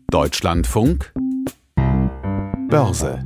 Deutschlandfunk Börse.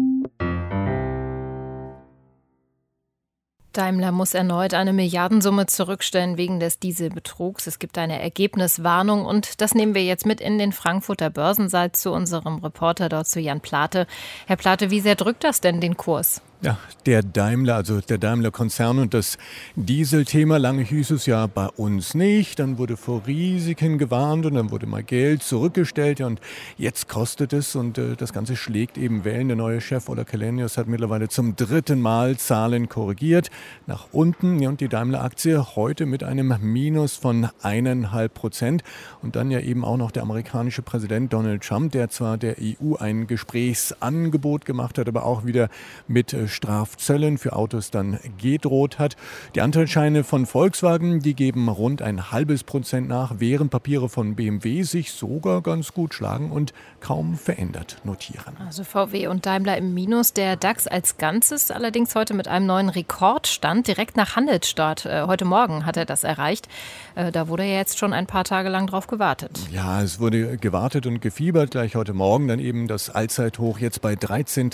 Daimler muss erneut eine Milliardensumme zurückstellen wegen des Dieselbetrugs. Es gibt eine Ergebniswarnung und das nehmen wir jetzt mit in den Frankfurter Börsensaal zu unserem Reporter dort, zu Jan Plate. Herr Plate, wie sehr drückt das denn den Kurs? Ja, der Daimler-Konzern und das Dieselthema. Lange hieß es ja bei uns nicht. Dann wurde vor Risiken gewarnt und dann wurde mal Geld zurückgestellt. Ja, und jetzt kostet es und das Ganze schlägt eben Wellen. Der neue Chef Ola Källenius hat mittlerweile zum 3. Mal Zahlen korrigiert nach unten. Ja, und die Daimler-Aktie heute mit einem Minus von 1,5%. Und dann ja eben auch noch der amerikanische Präsident Donald Trump, der zwar der EU ein Gesprächsangebot gemacht hat, aber auch wieder mit Strafzöllen für Autos dann gedroht hat. Die Anteilsscheine von Volkswagen, die geben rund 0,5% nach, während Papiere von BMW sich sogar ganz gut schlagen und kaum verändert notieren. Also VW und Daimler im Minus, der DAX als Ganzes allerdings heute mit einem neuen Rekordstand direkt nach Handelsstart. Heute Morgen hat er das erreicht. Da wurde ja jetzt schon ein paar Tage lang drauf gewartet. Ja, es wurde gewartet und gefiebert. Gleich heute Morgen dann eben das Allzeithoch jetzt bei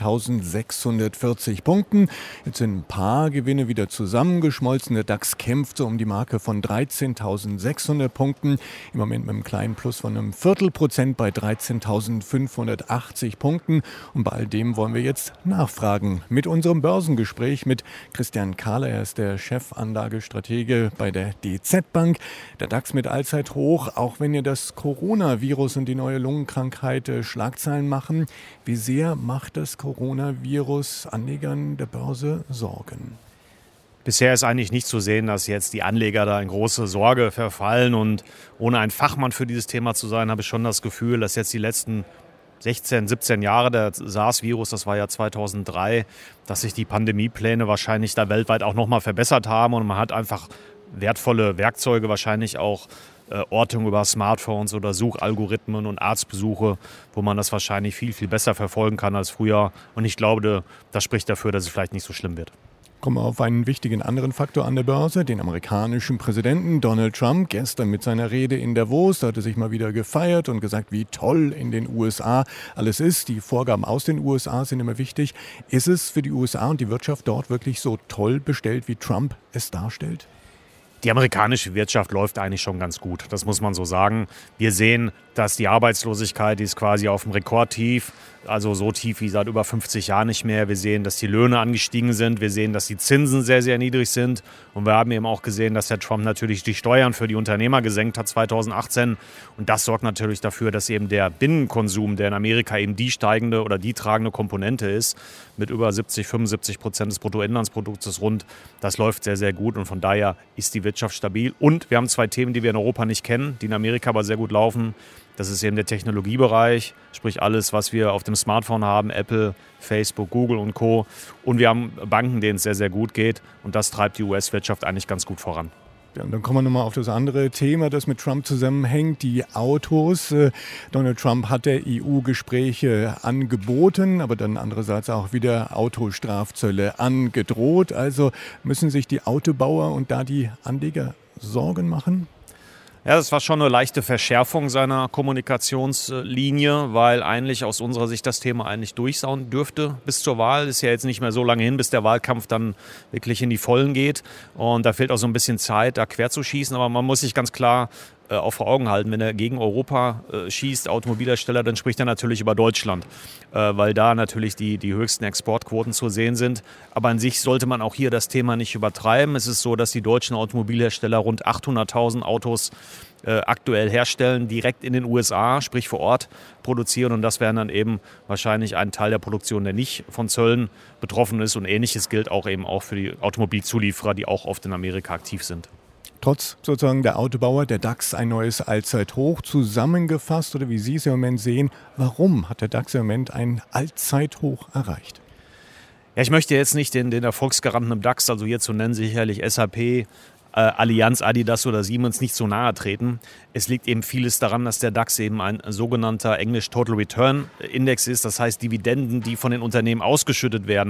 13.640 Punkten. Jetzt sind ein paar Gewinne wieder zusammengeschmolzen. Der DAX kämpft so um die Marke von 13.600 Punkten. Im Moment mit einem kleinen Plus von 0,25% bei 13.580 Punkten. Und bei all dem wollen wir jetzt nachfragen mit unserem Börsengespräch mit Christian Kahler. Er ist der Chefanlagestratege bei der DZ Bank. Der DAX mit Allzeithoch, auch wenn ja das Coronavirus und die neue Lungenkrankheit Schlagzeilen machen. Wie sehr macht das Coronavirus Anlegern der Börse Sorgen? Bisher ist eigentlich nicht zu sehen, dass jetzt die Anleger da in große Sorge verfallen. Und ohne ein Fachmann für dieses Thema zu sein, habe ich schon das Gefühl, dass jetzt die letzten 16, 17 Jahre, der SARS-Virus, das war ja 2003, dass sich die Pandemiepläne wahrscheinlich da weltweit auch nochmal verbessert haben. Und man hat einfach wertvolle Werkzeuge, wahrscheinlich auch Ortung über Smartphones oder Suchalgorithmen und Arztbesuche, wo man das wahrscheinlich viel, viel besser verfolgen kann als früher. Und ich glaube, das spricht dafür, dass es vielleicht nicht so schlimm wird. Kommen wir auf einen wichtigen anderen Faktor an der Börse, den amerikanischen Präsidenten Donald Trump. Gestern mit seiner Rede in Davos, da hat er sich mal wieder gefeiert und gesagt, wie toll in den USA alles ist. Die Vorgaben aus den USA sind immer wichtig. Ist es für die USA und die Wirtschaft dort wirklich so toll bestellt, wie Trump es darstellt? Die amerikanische Wirtschaft läuft eigentlich schon ganz gut, das muss man so sagen. Wir sehen, dass die Arbeitslosigkeit, die ist quasi auf dem Rekordtief, also so tief wie seit über 50 Jahren nicht mehr. Wir sehen, dass die Löhne angestiegen sind, wir sehen, dass die Zinsen sehr, sehr niedrig sind. Und wir haben eben auch gesehen, dass Herr Trump natürlich die Steuern für die Unternehmer gesenkt hat 2018. Und das sorgt natürlich dafür, dass eben der Binnenkonsum, der in Amerika eben die steigende oder die tragende Komponente ist, mit über 70-75% des Bruttoinlandsproduktes rund, das läuft sehr, sehr gut. Und von daher ist die Wirtschaft stabil. Und wir haben 2 Themen, die wir in Europa nicht kennen, die in Amerika aber sehr gut laufen. Das ist eben der Technologiebereich, sprich alles, was wir auf dem Smartphone haben, Apple, Facebook, Google und Co. Und wir haben Banken, denen es sehr, sehr gut geht. Und das treibt die US-Wirtschaft eigentlich ganz gut voran. Ja, und dann kommen wir nochmal auf das andere Thema, das mit Trump zusammenhängt, die Autos. Donald Trump hat der EU Gespräche angeboten, aber dann andererseits auch wieder Autostrafzölle angedroht. Also müssen sich die Autobauer und da die Anleger Sorgen machen? Ja, das war schon eine leichte Verschärfung seiner Kommunikationslinie, weil eigentlich aus unserer Sicht das Thema eigentlich durch sein dürfte bis zur Wahl. Ist ja jetzt nicht mehr so lange hin, bis der Wahlkampf dann wirklich in die Vollen geht. Und da fehlt auch so ein bisschen Zeit, da quer zu schießen. Aber man muss sich ganz klar auch vor Augen halten, wenn er gegen Europa schießt, Automobilhersteller, dann spricht er natürlich über Deutschland, weil da natürlich die höchsten Exportquoten zu sehen sind. Aber an sich sollte man auch hier das Thema nicht übertreiben. Es ist so, dass die deutschen Automobilhersteller rund 800.000 Autos aktuell herstellen, direkt in den USA, sprich vor Ort produzieren. Und das wäre dann eben wahrscheinlich ein Teil der Produktion, der nicht von Zöllen betroffen ist. Und Ähnliches gilt auch eben auch für die Automobilzulieferer, die auch oft in Amerika aktiv sind. Trotz sozusagen der Autobauer, der DAX ein neues Allzeithoch zusammengefasst oder wie Sie es im Moment sehen, warum hat der DAX im Moment ein Allzeithoch erreicht? Ja, ich möchte jetzt nicht den Erfolgsgaranten im DAX, also hier zu nennen sicherlich SAP, Allianz, Adidas oder Siemens nicht so nahe treten. Es liegt eben vieles daran, dass der DAX eben ein sogenannter Englisch Total Return Index ist. Das heißt, Dividenden, die von den Unternehmen ausgeschüttet werden,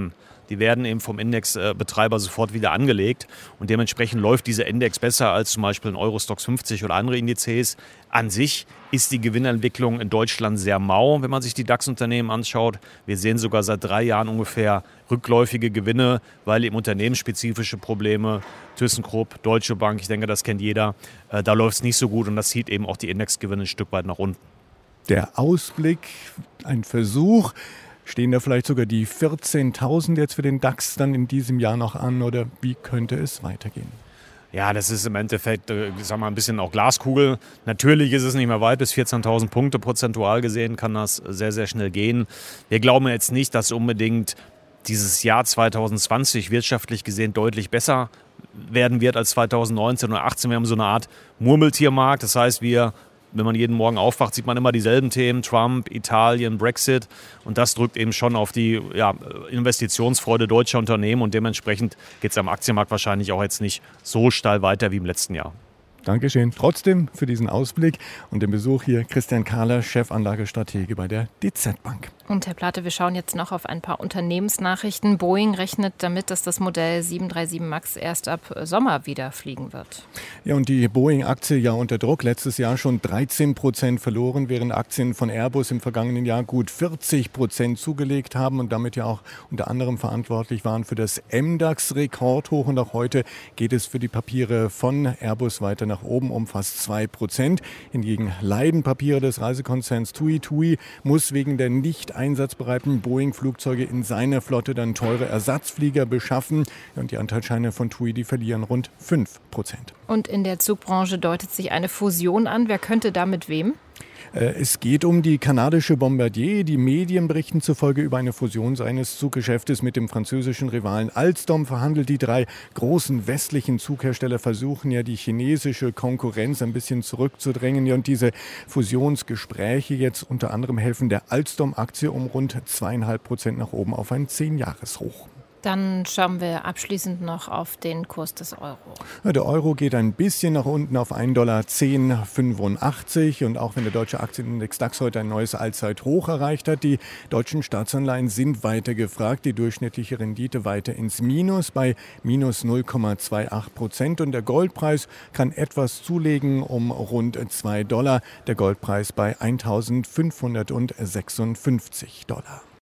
die werden eben vom Indexbetreiber sofort wieder angelegt. Und dementsprechend läuft dieser Index besser als zum Beispiel ein Eurostoxx 50 oder andere Indizes. An sich ist die Gewinnentwicklung in Deutschland sehr mau, wenn man sich die DAX-Unternehmen anschaut. Wir sehen sogar seit 3 Jahren ungefähr rückläufige Gewinne, weil eben unternehmensspezifische Probleme, ThyssenKrupp, Deutsche Bank, ich denke, das kennt jeder, da läuft es nicht so gut und das zieht eben auch die Indexgewinne ein Stück weit nach unten. Der Ausblick, ein Versuch, stehen da vielleicht sogar die 14.000 jetzt für den DAX dann in diesem Jahr noch an oder wie könnte es weitergehen? Ja, das ist im Endeffekt, ein bisschen auch Glaskugel. Natürlich ist es nicht mehr weit, bis 14.000 Punkte prozentual gesehen kann das sehr, sehr schnell gehen. Wir glauben jetzt nicht, dass unbedingt dieses Jahr 2020 wirtschaftlich gesehen deutlich besser werden wird als 2019 oder 2018. Wir haben so eine Art Murmeltiermarkt, das heißt, wenn man jeden Morgen aufwacht, sieht man immer dieselben Themen, Trump, Italien, Brexit. Und das drückt eben schon auf die Investitionsfreude deutscher Unternehmen. Und dementsprechend geht es am Aktienmarkt wahrscheinlich auch jetzt nicht so steil weiter wie im letzten Jahr. Dankeschön trotzdem für diesen Ausblick und den Besuch hier. Christian Kahler, Chefanlagestratege bei der DZ Bank. Und Herr Plate, wir schauen jetzt noch auf ein paar Unternehmensnachrichten. Boeing rechnet damit, dass das Modell 737 MAX erst ab Sommer wieder fliegen wird. Ja, und die Boeing-Aktie ja unter Druck. Letztes Jahr schon 13% verloren, während Aktien von Airbus im vergangenen Jahr gut 40% zugelegt haben und damit ja auch unter anderem verantwortlich waren für das MDAX-Rekordhoch. Und auch heute geht es für die Papiere von Airbus weiter nach oben um fast 2%. Hingegen leiden Papiere des Reisekonzerns TUI. TUI muss wegen der nicht einsatzbereiten Boeing-Flugzeuge in seiner Flotte dann teure Ersatzflieger beschaffen. Und die Anteilsscheine von TUI, die verlieren rund 5%. Und in der Zugbranche deutet sich eine Fusion an. Wer könnte da mit wem? Es geht um die kanadische Bombardier. Die Medien berichten zufolge über eine Fusion seines Zuggeschäftes mit dem französischen Rivalen Alstom verhandelt. Die 3 großen westlichen Zughersteller versuchen ja, die chinesische Konkurrenz ein bisschen zurückzudrängen. Und diese Fusionsgespräche jetzt unter anderem helfen der Alstom-Aktie um rund 2,5% nach oben auf ein 10-Jahres-Hoch. Dann schauen wir abschließend noch auf den Kurs des Euro. Ja, der Euro geht ein bisschen nach unten auf 1,1085 $. Und auch wenn der deutsche Aktienindex DAX heute ein neues Allzeithoch erreicht hat, die deutschen Staatsanleihen sind weiter gefragt. Die durchschnittliche Rendite weiter ins Minus bei minus 0,28%. Und der Goldpreis kann etwas zulegen um rund $2. Der Goldpreis bei $1.556.